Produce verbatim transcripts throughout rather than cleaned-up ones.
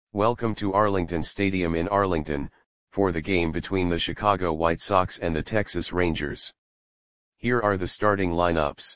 Welcome to Arlington Stadium in Arlington, for the game between the Chicago White Sox and the Texas Rangers. Here are the starting lineups.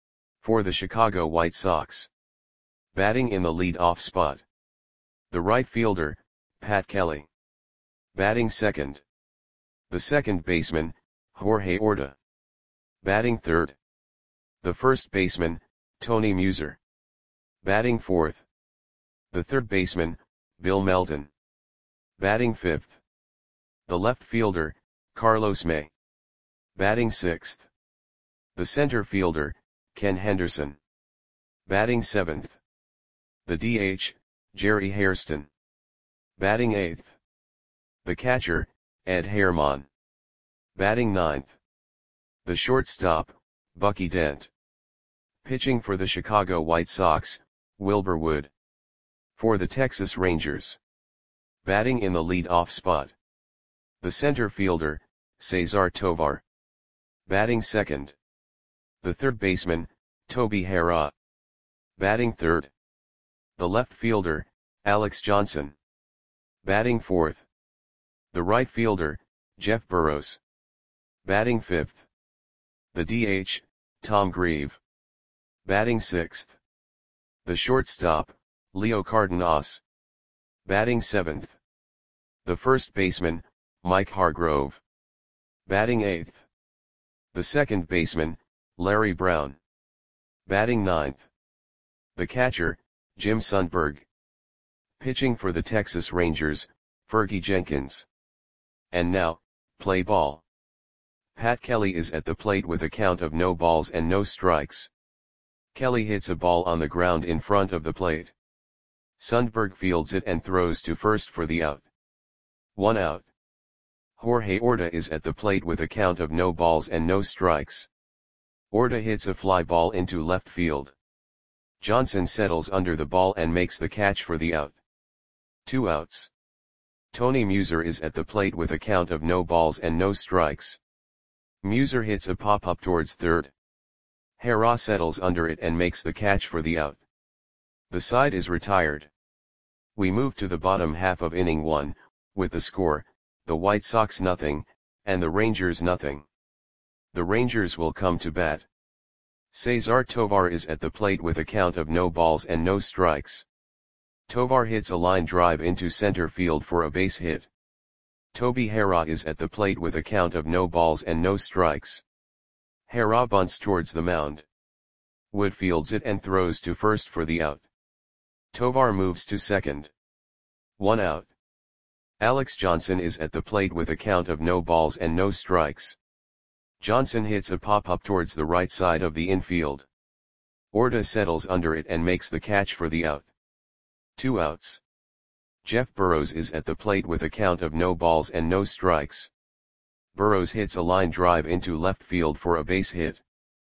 For the Chicago White Sox. Batting in the lead-off spot. The right fielder, Pat Kelly. Batting second. The second baseman, Jorge Orta. Batting third. The first baseman, Tony Muser. Batting fourth. The third baseman, Bill Melton. Batting fifth. The left fielder, Carlos May. Batting sixth. The center fielder, Ken Henderson. Batting seventh. The D H, Jerry Hairston. Batting eighth. The catcher, Ed Herman. Batting ninth. The shortstop, Bucky Dent. Pitching for the Chicago White Sox, Wilbur Wood. For the Texas Rangers. Batting in the lead-off spot. The center fielder, Cesar Tovar. Batting second. The third baseman, Toby Harrah. Batting third. The left fielder, Alex Johnson. Batting fourth. The right fielder, Jeff Burroughs. Batting fifth. The D H, Tom Grieve. Batting sixth. The shortstop, Leo Cardenas. Batting seventh. The first baseman, Mike Hargrove. Batting eighth. The second baseman, Larry Brown. Batting ninth. The catcher, Jim Sundberg. Pitching for the Texas Rangers, Fergie Jenkins. And now, play ball. Pat Kelly is at the plate with a count of no balls and no strikes. Kelly hits a ball on the ground in front of the plate. Sundberg fields it and throws to first for the out. One out. Jorge Orta is at the plate with a count of no balls and no strikes. Orta hits a fly ball into left field. Johnson settles under the ball and makes the catch for the out. Two outs. Tony Muser is at the plate with a count of no balls and no strikes. Muser hits a pop-up towards third. Harrah settles under it and makes the catch for the out. The side is retired. We move to the bottom half of inning one, with the score, the White Sox nothing, and the Rangers nothing. The Rangers will come to bat. Cesar Tovar is at the plate with a count of no balls and no strikes. Tovar hits a line drive into center field for a base hit. Toby Harrah is at the plate with a count of no balls and no strikes. Harrah bunts towards the mound. Wood fields it and throws to first for the out. Tovar moves to second. One out. Alex Johnson is at the plate with a count of no balls and no strikes. Johnson hits a pop-up towards the right side of the infield. Orta settles under it and makes the catch for the out. Two outs. Jeff Burroughs is at the plate with a count of no balls and no strikes. Burroughs hits a line drive into left field for a base hit.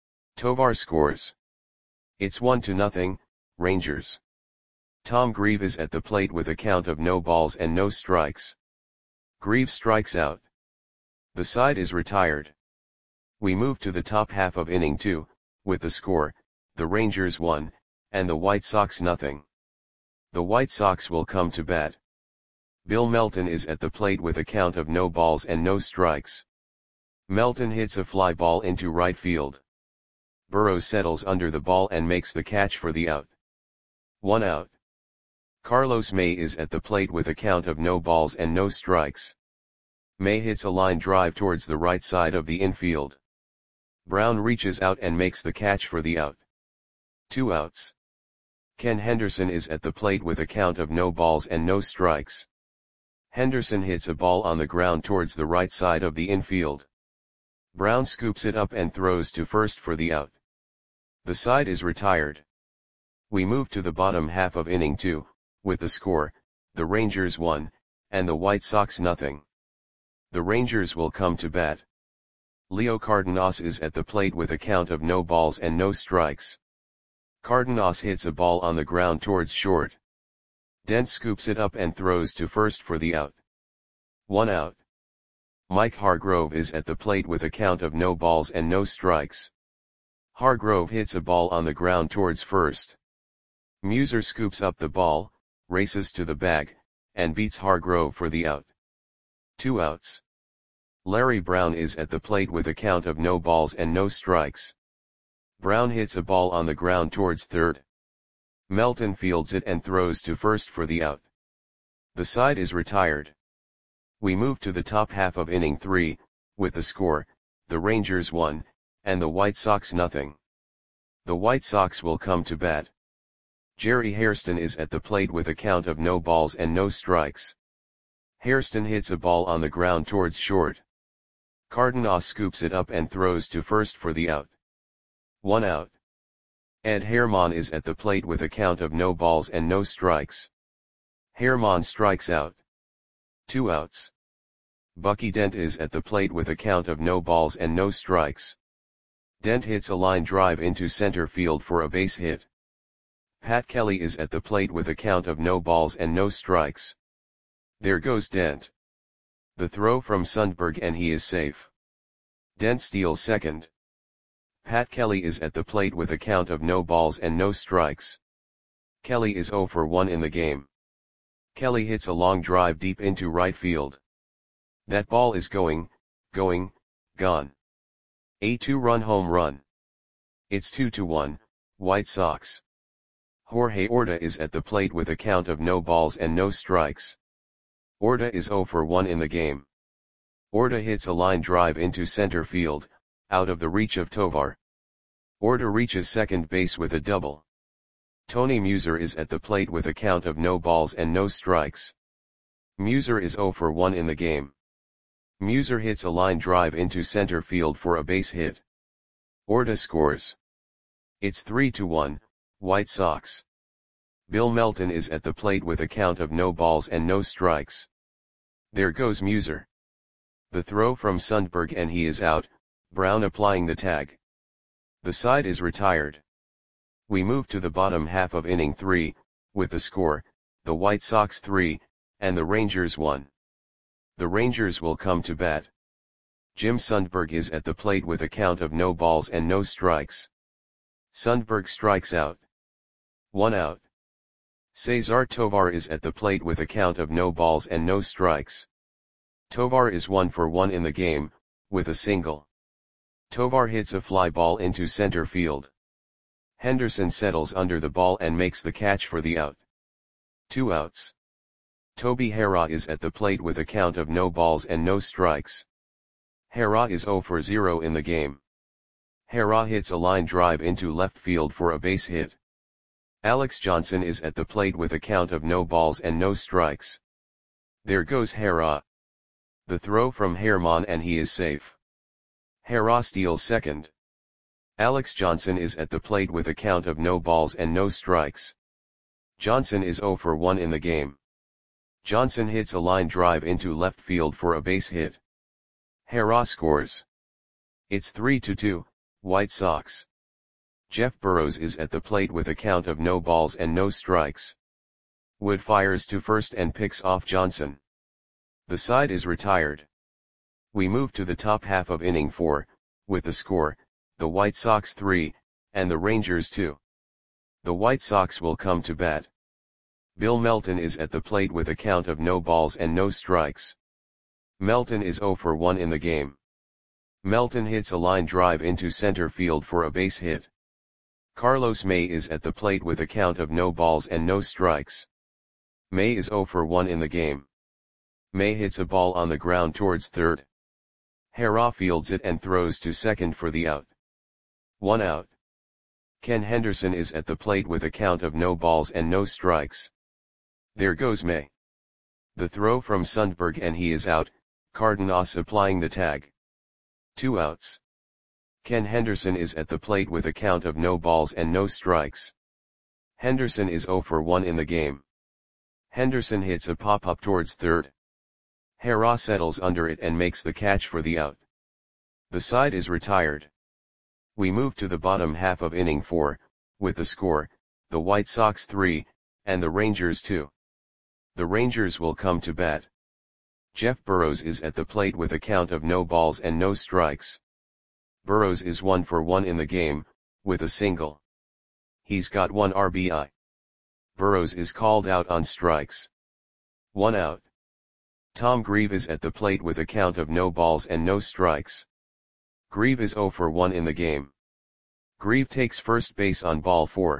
Tovar scores. It's one to nothing, Rangers. Tom Grieve is at the plate with a count of no balls and no strikes. Grieve strikes out. The side is retired. We move to the top half of inning two, with the score, the Rangers one, and the White Sox nothing. The White Sox will come to bat. Bill Melton is at the plate with a count of no balls and no strikes. Melton hits a fly ball into right field. Burroughs settles under the ball and makes the catch for the out. One out. Carlos May is at the plate with a count of no balls and no strikes. May hits a line drive towards the right side of the infield. Brown reaches out and makes the catch for the out. Two outs. Ken Henderson is at the plate with a count of no balls and no strikes. Henderson hits a ball on the ground towards the right side of the infield. Brown scoops it up and throws to first for the out. The side is retired. We move to the bottom half of inning two, with the score, the Rangers one, and the White Sox nothing. The Rangers will come to bat. Leo Cardenas is at the plate with a count of no balls and no strikes. Cardenas hits a ball on the ground towards short. Dent scoops it up and throws to first for the out. One out. Mike Hargrove is at the plate with a count of no balls and no strikes. Hargrove hits a ball on the ground towards first. Muser scoops up the ball, races to the bag, and beats Hargrove for the out. Two outs. Larry Brown is at the plate with a count of no balls and no strikes. Brown hits a ball on the ground towards third. Melton fields it and throws to first for the out. The side is retired. We move to the top half of inning three, with the score, the Rangers one, and the White Sox nothing. The White Sox will come to bat. Jerry Hairston is at the plate with a count of no balls and no strikes. Hairston hits a ball on the ground towards short. Cardenas scoops it up and throws to first for the out. One out. Ed Herman is at the plate with a count of no balls and no strikes. Herman strikes out. Two outs. Bucky Dent is at the plate with a count of no balls and no strikes. Dent hits a line drive into center field for a base hit. Pat Kelly is at the plate with a count of no balls and no strikes. There goes Dent. The throw from Sundberg and he is safe. Dent steals second. Pat Kelly is at the plate with a count of no balls and no strikes. Kelly is oh for one in the game. Kelly hits a long drive deep into right field. That ball is going, going, gone. A two-run home run. It's two to one, White Sox. Jorge Orta is at the plate with a count of no balls and no strikes. Orta is oh for one in the game. Orta hits a line drive into center field, out of the reach of Tovar. Orta reaches second base with a double. Tony Muser is at the plate with a count of no balls and no strikes. Muser is oh for one in the game. Muser hits a line drive into center field for a base hit. Orta scores. It's three to one, White Sox. Bill Melton is at the plate with a count of no balls and no strikes. There goes Muser. The throw from Sundberg and he is out, Brown applying the tag. The side is retired. We move to the bottom half of inning three, with the score, the White Sox three, and the Rangers one. The Rangers will come to bat. Jim Sundberg is at the plate with a count of no balls and no strikes. Sundberg strikes out. One out. Cesar Tovar is at the plate with a count of no balls and no strikes. Tovar is one for one in the game, with a single. Tovar hits a fly ball into center field. Henderson settles under the ball and makes the catch for the out. Two outs. Toby Harrah is at the plate with a count of no balls and no strikes. Harrah is oh for zero in the game. Harrah hits a line drive into left field for a base hit. Alex Johnson is at the plate with a count of no balls and no strikes. There goes Harrah. The throw from Herman and he is safe. Harrah steals second. Alex Johnson is at the plate with a count of no balls and no strikes. Johnson is oh for one in the game. Johnson hits a line drive into left field for a base hit. Harrah scores. It's three to two, White Sox. Jeff Burrows is at the plate with a count of no balls and no strikes. Wood fires to first and picks off Johnson. The side is retired. We move to the top half of inning four, with the score, the White Sox three, and the Rangers two. The White Sox will come to bat. Bill Melton is at the plate with a count of no balls and no strikes. Melton is oh for one in the game. Melton hits a line drive into center field for a base hit. Carlos May is at the plate with a count of no balls and no strikes. May is oh for one in the game. May hits a ball on the ground towards third. Harrah fields it and throws to second for the out. One out. Ken Henderson is at the plate with a count of no balls and no strikes. There goes May. The throw from Sundberg and he is out, Cardenas applying the tag. Two outs. Ken Henderson is at the plate with a count of no balls and no strikes. Henderson is oh for one in the game. Henderson hits a pop-up towards third. Harrah settles under it and makes the catch for the out. The side is retired. We move to the bottom half of inning four, with the score, the White Sox three, and the Rangers two. The Rangers will come to bat. Jeff Burrows is at the plate with a count of no balls and no strikes. Burrows is one for one in the game, with a single. He's got one R B I. Burrows is called out on strikes. One out. Tom Grieve is at the plate with a count of no balls and no strikes. Grieve is zero for one in the game. Grieve takes first base on ball four.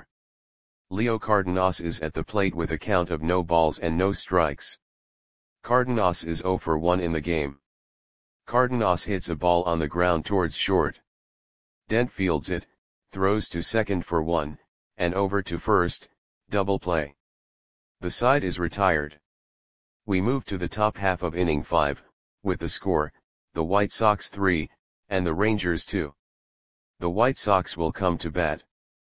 Leo Cardenas is at the plate with a count of no balls and no strikes. Cardenas is zero for one in the game. Cardenas hits a ball on the ground towards short. Dent fields it, throws to second for one, and over to first, double play. The side is retired. We move to the top half of inning five, with the score, the White Sox three, and the Rangers two. The White Sox will come to bat.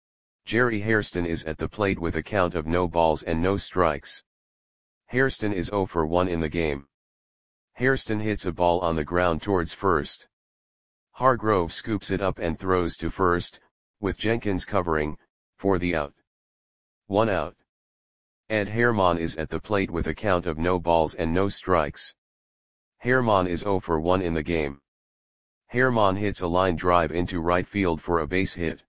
Jerry Hairston is at the plate with a count of no balls and no strikes. Hairston is zero for one in the game. Hairston hits a ball on the ground towards first. Hargrove scoops it up and throws to first, with Jenkins covering, for the out. One out. Ed Herman is at the plate with a count of no balls and no strikes. Herman is zero for one in the game. Herman hits a line drive into right field for a base hit.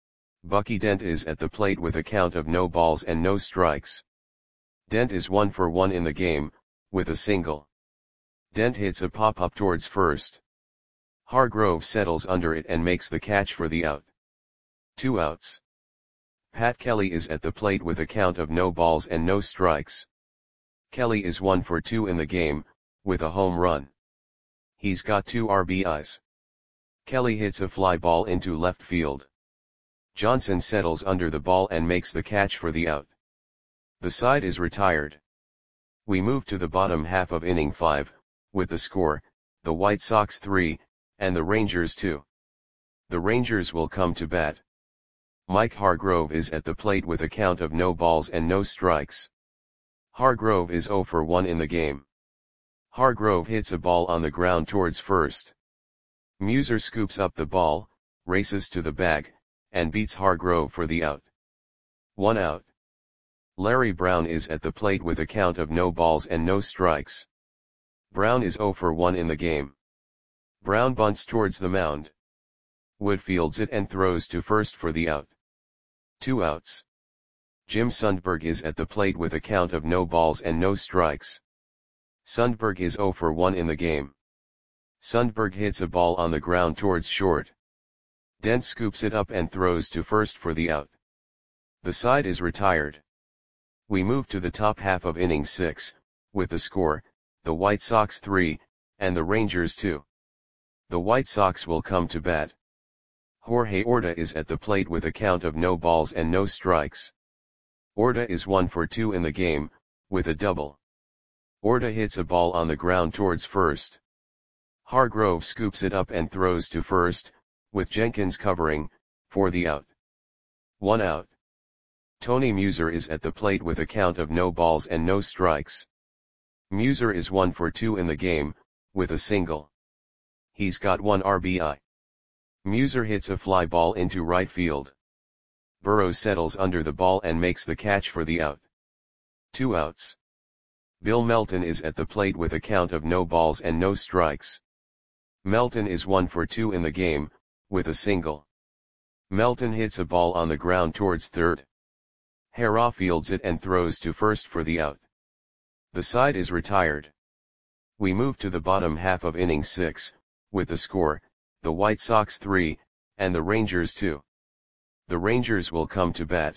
Bucky Dent is at the plate with a count of no balls and no strikes. Dent is one for one in the game, with a single. Dent hits a pop-up towards first. Hargrove settles under it and makes the catch for the out. Two outs. Pat Kelly is at the plate with a count of no balls and no strikes. Kelly is one for two in the game, with a home run. He's got two R B Is. Kelly hits a fly ball into left field. Johnson settles under the ball and makes the catch for the out. The side is retired. We move to the bottom half of inning five, with the score, the White Sox three, and the Rangers two. The Rangers will come to bat. Mike Hargrove is at the plate with a count of no balls and no strikes. Hargrove is zero for one in the game. Hargrove hits a ball on the ground towards first. Muser scoops up the ball, races to the bag, and beats Hargrove for the out. One out. Larry Brown is at the plate with a count of no balls and no strikes. Brown is zero for one in the game. Brown bunts towards the mound. Wood fields it and throws to first for the out. Two outs. Jim Sundberg is at the plate with a count of no balls and no strikes. Sundberg is zero for one in the game. Sundberg hits a ball on the ground towards short. Dent scoops it up and throws to first for the out. The side is retired. We move to the top half of inning six, with the score, the White Sox three, and the Rangers two. The White Sox will come to bat. Jorge Orta is at the plate with a count of no balls and no strikes. Orta is one for two in the game, with a double. Orta hits a ball on the ground towards first. Hargrove scoops it up and throws to first, with Jenkins covering, for the out. One out. Tony Muser is at the plate with a count of no balls and no strikes. Muser is one for two in the game, with a single. He's got one R B I. Muser hits a fly ball into right field. Burrows settles under the ball and makes the catch for the out. Two outs. Bill Melton is at the plate with a count of no balls and no strikes. Melton is one for two in the game, with a single. Melton hits a ball on the ground towards third. Hara fields it and throws to first for the out. The side is retired. We move to the bottom half of inning six, with the score, the White Sox three, and the Rangers two. The Rangers will come to bat.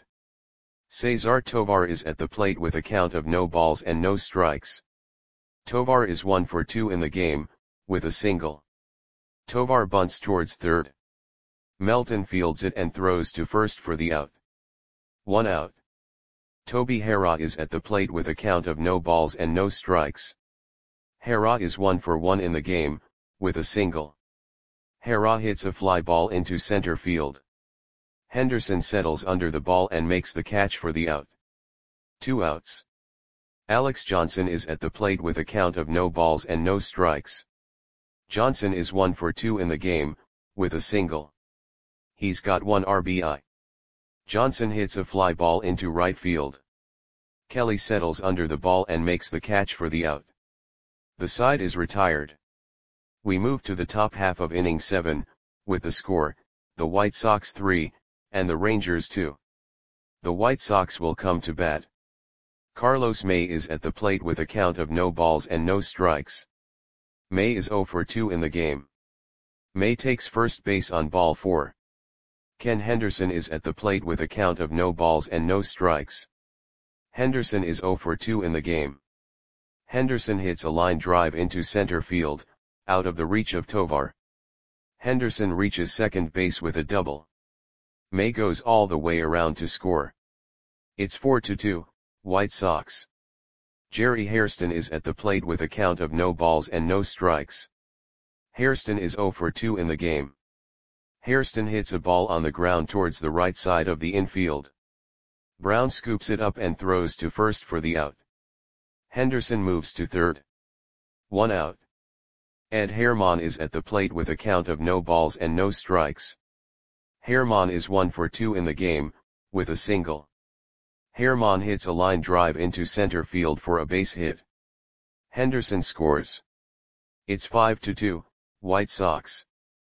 Cesar Tovar is at the plate with a count of no balls and no strikes. Tovar is one for two in the game, with a single. Tovar bunts towards third. Melton fields it and throws to first for the out. One out. Toby Hara is at the plate with a count of no balls and no strikes. Hara is one for one in the game, with a single. Hara hits a fly ball into center field. Henderson settles under the ball and makes the catch for the out. Two outs. Alex Johnson is at the plate with a count of no balls and no strikes. Johnson is one for two in the game, with a single. He's got one R B I. Johnson hits a fly ball into right field. Kelly settles under the ball and makes the catch for the out. The side is retired. We move to the top half of inning seven, with the score, the White Sox three, and the Rangers two. The White Sox will come to bat. Carlos May is at the plate with a count of no balls and no strikes. May is zero for two in the game. May takes first base on ball four. Ken Henderson is at the plate with a count of no balls and no strikes. Henderson is zero for two in the game. Henderson hits a line drive into center field, out of the reach of Tovar. Henderson reaches second base with a double. May goes all the way around to score. It's four to two, White Sox. Jerry Hairston is at the plate with a count of no balls and no strikes. Hairston is zero for two in the game. Hairston hits a ball on the ground towards the right side of the infield. Brown scoops it up and throws to first for the out. Henderson moves to third. One out. Ed Herman is at the plate with a count of no balls and no strikes. Herman is one for two in the game, with a single. Herman hits a line drive into center field for a base hit. Henderson scores. It's five to two, White Sox.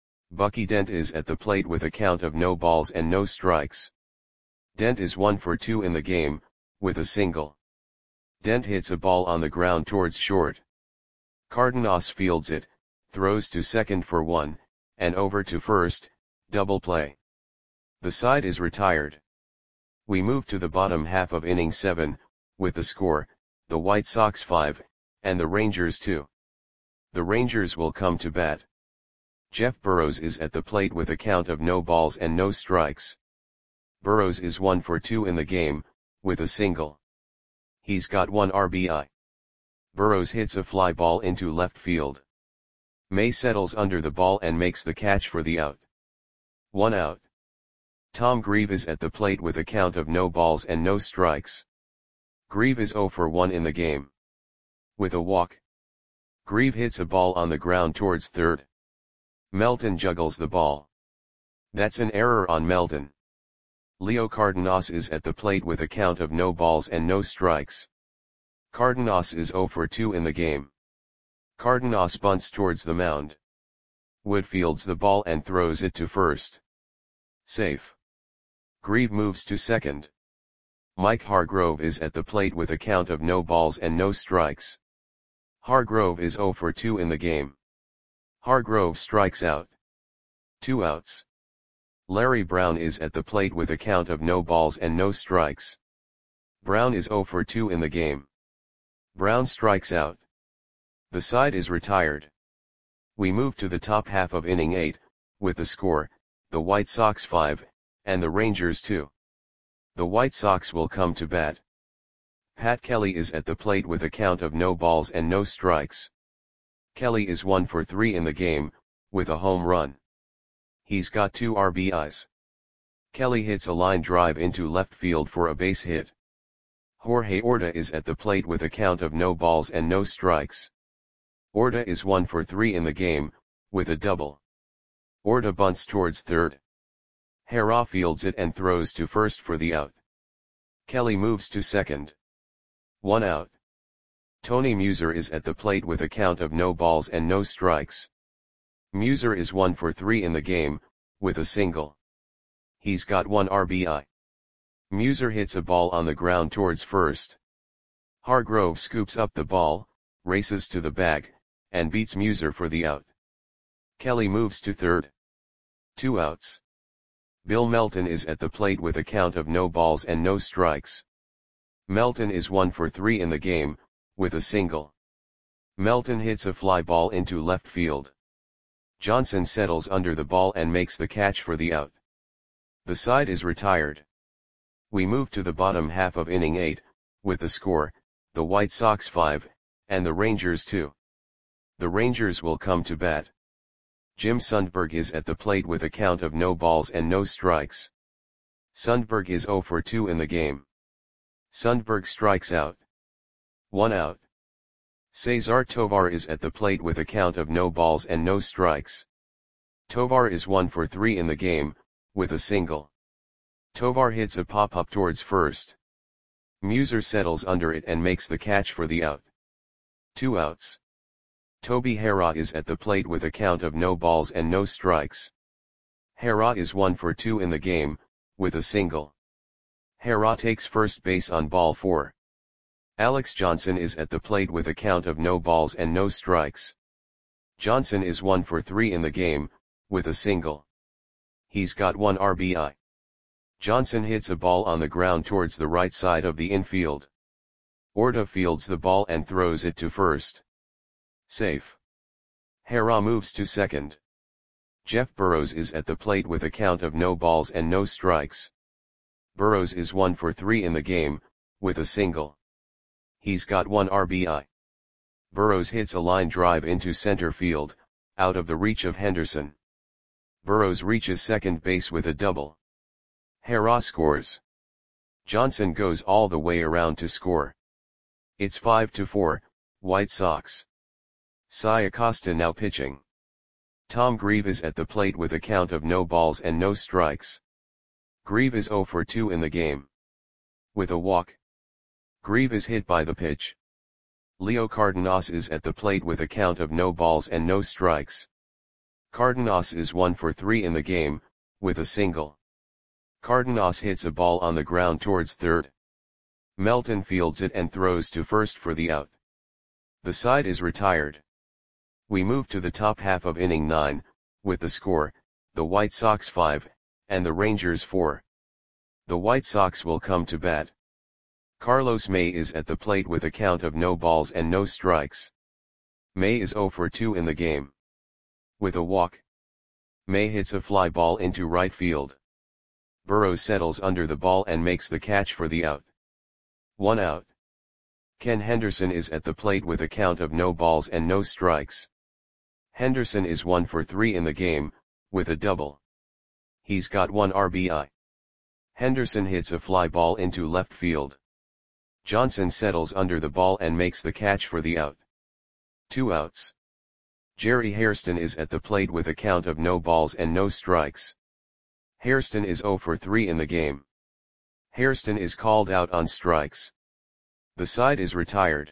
Bucky Dent is at the plate with a count of no balls and no strikes. Dent is one for two in the game, with a single. Dent hits a ball on the ground towards short. Cardenas fields it, throws to second for one, and over to first, double play. The side is retired. We move to the bottom half of inning seven, with the score, the White Sox five, and the Rangers two. The Rangers will come to bat. Jeff Burrows is at the plate with a count of no balls and no strikes. Burrows is one for two in the game, with a single. He's got one R B I. Burrows hits a fly ball into left field. May settles under the ball and makes the catch for the out. One out. Tom Grieve is at the plate with a count of no balls and no strikes. Grieve is zero for one in the game. With a walk. Grieve hits a ball on the ground towards third. Melton juggles the ball. That's an error on Melton. Leo Cardenas is at the plate with a count of no balls and no strikes. Cardenas is zero for two in the game. Cardenas bunts towards the mound. Wood fields the ball and throws it to first. Safe. Grieve moves to second. Mike Hargrove is at the plate with a count of no balls and no strikes. Hargrove is zero for two in the game. Hargrove strikes out. Two outs. Larry Brown is at the plate with a count of no balls and no strikes. Brown is zero for two in the game. Brown strikes out. The side is retired. We move to the top half of inning eight, with the score, the White Sox five, and the Rangers two. The White Sox will come to bat. Pat Kelly is at the plate with a count of no balls and no strikes. Kelly is one for three in the game, with a home run. He's got two R B Is. Kelly hits a line drive into left field for a base hit. Jorge Orta is at the plate with a count of no balls and no strikes. Orta is one for three in the game, with a double. Orta bunts towards third. Hera fields it and throws to first for the out. Kelly moves to second. One out. Tony Muser is at the plate with a count of no balls and no strikes. Muser is one for three in the game, with a single. He's got one R B I. Muser hits a ball on the ground towards first. Hargrove scoops up the ball, races to the bag, and beats Muser for the out. Kelly moves to third. Two outs. Bill Melton is at the plate with a count of no balls and no strikes. Melton is one for three in the game, with a single. Melton hits a fly ball into left field. Johnson settles under the ball and makes the catch for the out. The side is retired. We move to the bottom half of inning eight, with the score, the White Sox five, and the Rangers two. The Rangers will come to bat. Jim Sundberg is at the plate with a count of no balls and no strikes. Sundberg is zero for two in the game. Sundberg strikes out. One out. Cesar Tovar is at the plate with a count of no balls and no strikes. Tovar is one for three in the game, with a single. Tovar hits a pop-up towards first. Muser settles under it and makes the catch for the out. Two outs. Toby Hera is at the plate with a count of no balls and no strikes. Hera is one for two in the game, with a single. Hera takes first base on ball four. Alex Johnson is at the plate with a count of no balls and no strikes. Johnson is one for three in the game, with a single. He's got one R B I. Johnson hits a ball on the ground towards the right side of the infield. Orta fields the ball and throws it to first. Safe. Hara moves to second. Jeff Burrows is at the plate with a count of no balls and no strikes. Burrows is one for three in the game, with a single. He's got one R B I. Burrows hits a line drive into center field, out of the reach of Henderson. Burrows reaches second base with a double. Hara scores. Johnson goes all the way around to score. It's five to four, White Sox. Cy Acosta now pitching. Tom Grieve is at the plate with a count of no balls and no strikes. Grieve is zero for two in the game. With a walk. Grieve is hit by the pitch. Leo Cardenas is at the plate with a count of no balls and no strikes. Cardenas is one for three in the game, with a single. Cardenas hits a ball on the ground towards third. Melton fields it and throws to first for the out. The side is retired. We move to the top half of inning nine, with the score, the White Sox five, and the Rangers four. The White Sox will come to bat. Carlos May is at the plate with a count of no balls and no strikes. May is zero for two in the game. With a walk. May hits a fly ball into right field. Burrows settles under the ball and makes the catch for the out. One out. Ken Henderson is at the plate with a count of no balls and no strikes. Henderson is one for three in the game, with a double. He's got one R B I. Henderson hits a fly ball into left field. Johnson settles under the ball and makes the catch for the out. Two outs. Jerry Hairston is at the plate with a count of no balls and no strikes. Hairston is zero for three in the game. Hairston is called out on strikes. The side is retired.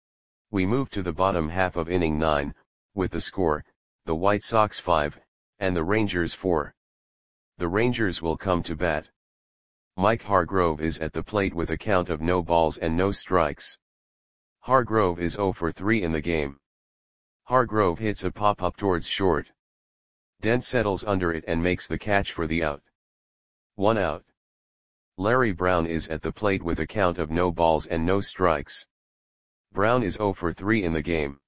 We move to the bottom half of inning nine, with the score, the White Sox five, and the Rangers four. The Rangers will come to bat. Mike Hargrove is at the plate with a count of no balls and no strikes. Hargrove is zero for three in the game. Hargrove hits a pop-up towards short. Dent settles under it and makes the catch for the out. One out. Larry Brown is at the plate with a count of no balls and no strikes. Brown is zero for three in the game.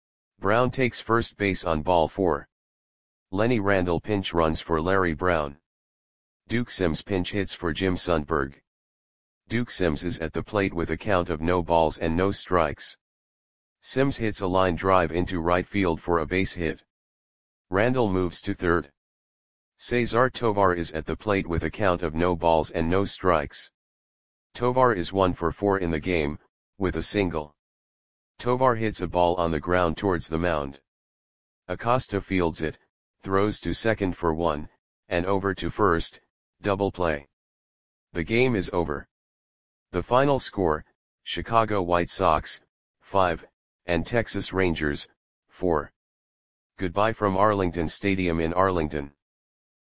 Brown takes first base on ball four. Lenny Randle pinch runs for Larry Brown. Duke Sims pinch hits for Jim Sundberg. Duke Sims is at the plate with a count of no balls and no strikes. Sims hits a line drive into right field for a base hit. Randle moves to third. Cesar Tovar is at the plate with a count of no balls and no strikes. Tovar is one for four in the game, with a single. Tovar hits a ball on the ground towards the mound. Acosta fields it, throws to second for one, and over to first, double play. The game is over. The final score, Chicago White Sox, five, and Texas Rangers, four. Goodbye from Arlington Stadium in Arlington.